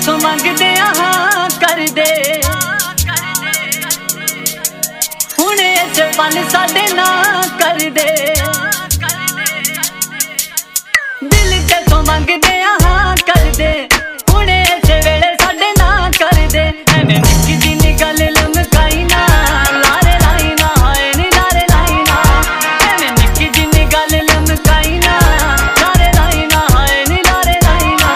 तेथों मंगदे हाँ कर दे हुणे इत्थे पल साडे ना कर दे दिल तेथों मंगदे हाँ कर दे हुणे इत्थे वेले साडे ना कर दे एवें निक्की जिन्नी गल लमकाई ना लारे लाई ना हाय नी लारे लाई ना एवें निक्की जिन्नी गल लमकाई ना लारे लाई ना हाय नी लारे लाई ना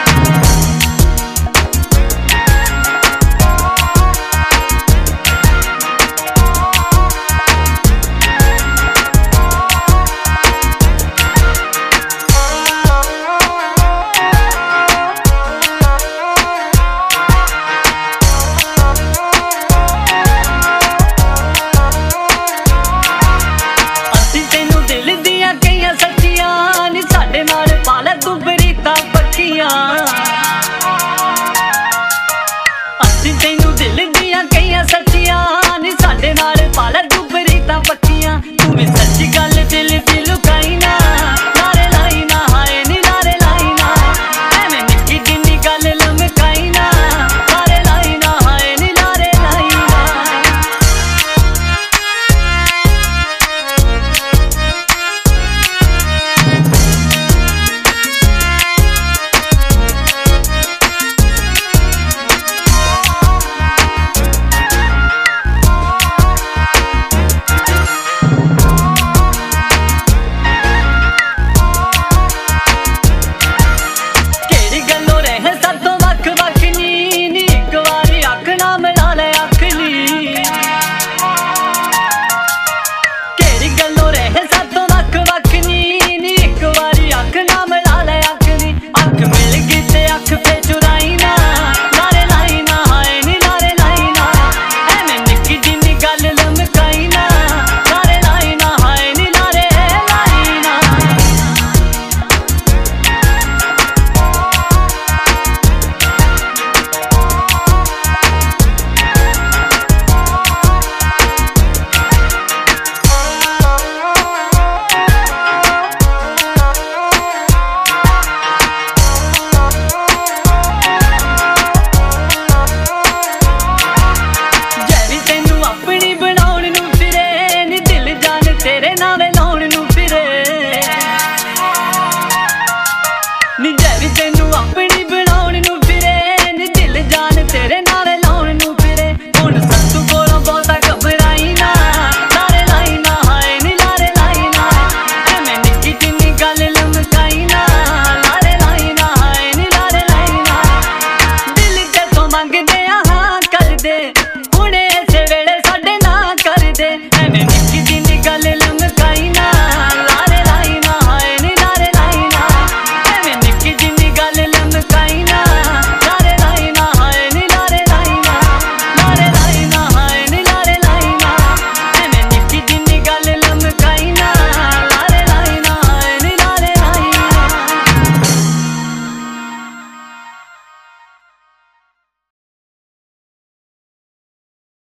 ਅਸੀਂ ਤੈਨੂੰ ਦਿਲ ਦੀਆਂ ਕਈਆਂ ਸੱਚੀਆਂ ਨੀ ਸਾਡੇ ਨਾਲ ਪਾਲਾ ਦੁਬਰੀ ਤਾਂ ਪੱਕੀਆਂ ਤੂੰ ਵੀ ਸੱਚੀ ਗੱਲ ਦਿਲ ਦੀ ਲੁਕਾਈ ਨਾ ਲਾਰੇ ਲਾਈ ਨਾ ਹਾਏ ਨੀ ਲਾਰੇ ਲਾਈ ਨਾ ਐਵੇਂ ਨਿੱਕੀ ਜਿੰਨੀ ਗੱਲ ਲਮਕਾਈ ਨਾ ਲਾਰੇ ਲਾਈ ਨਾ ਹਾਏ ਨੀ ਲਾਰੇ ਲਾਈ ਨਾ अख मिल गई ते अख पे